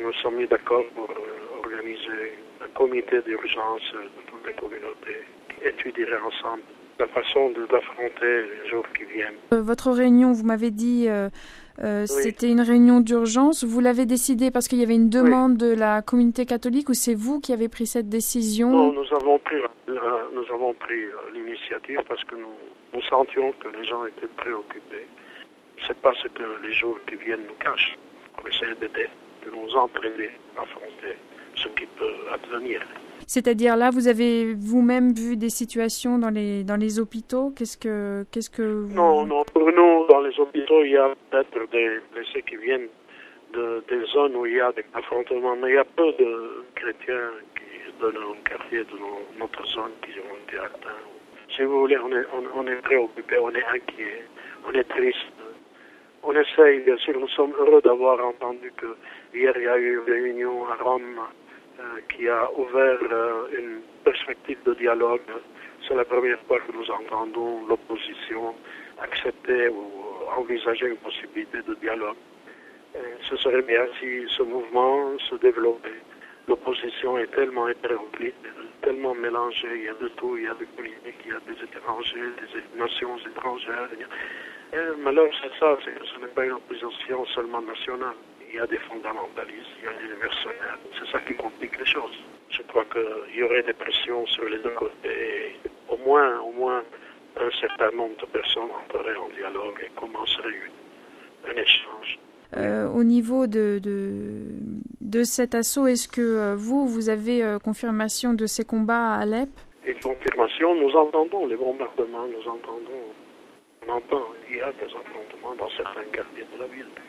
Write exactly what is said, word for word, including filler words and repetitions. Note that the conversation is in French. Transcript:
nous sommes mis d'accord pour euh, organiser un comité d'urgence de toutes les communautés qui étudierait ensemble la façon de, d'affronter les jours qui viennent. Euh, votre réunion, vous m'avez dit, euh, euh, Oui. c'était une réunion d'urgence. Vous l'avez décidée parce qu'il y avait une demande oui. de la communauté catholique ou c'est vous qui avez pris cette décision? Non, nous avons pris, euh, nous avons pris euh, l'initiative parce que nous, nous sentions que les gens étaient préoccupés. C'est pas ce que les jours qui viennent nous cachent. On essaie d'aider, de nous entraîner à affronter ce qui peut advenir. C'est-à-dire là, vous avez vous-même vu des situations dans les dans les hôpitaux. Qu'est-ce que qu'est-ce que vous... Non, non. Pour nous, dans les hôpitaux, il y a peut-être des blessés qui viennent de des zones où il y a des affrontements, mais il y a peu de chrétiens qui de nos quartiers, de nos, notre zone, qui ont été atteints. Si vous voulez, on est on, on est préoccupé, on est inquiet, on est triste. On essaye, bien sûr, nous sommes heureux d'avoir entendu que hier il y a eu une réunion à Rome euh, qui a ouvert euh, une perspective de dialogue. C'est la première fois que nous entendons l'opposition accepter ou envisager une possibilité de dialogue. Et ce serait bien si ce mouvement se développait. L'opposition est tellement hétéroclite, tellement mélangée, il y a de tout, il y a des politiques, il y a des étrangers, des nations étrangères. Et le malheur, c'est ça, c'est que ce n'est pas une opposition seulement nationale. Il y a des fondamentalistes, il y a des mercenaires. C'est ça qui complique les choses. Je crois qu'il y aurait des pressions sur les deux côtés. Au moins, au moins, un certain nombre de personnes entreraient en dialogue et commenceraient un échange. Euh, au niveau de, de, de cet assaut, est-ce que euh, vous, vous avez euh, confirmation de ces combats à Alep? Une confirmation, nous entendons les bombardements, nous entendons, on entend, il y a des affrontements dans certains quartiers de la ville.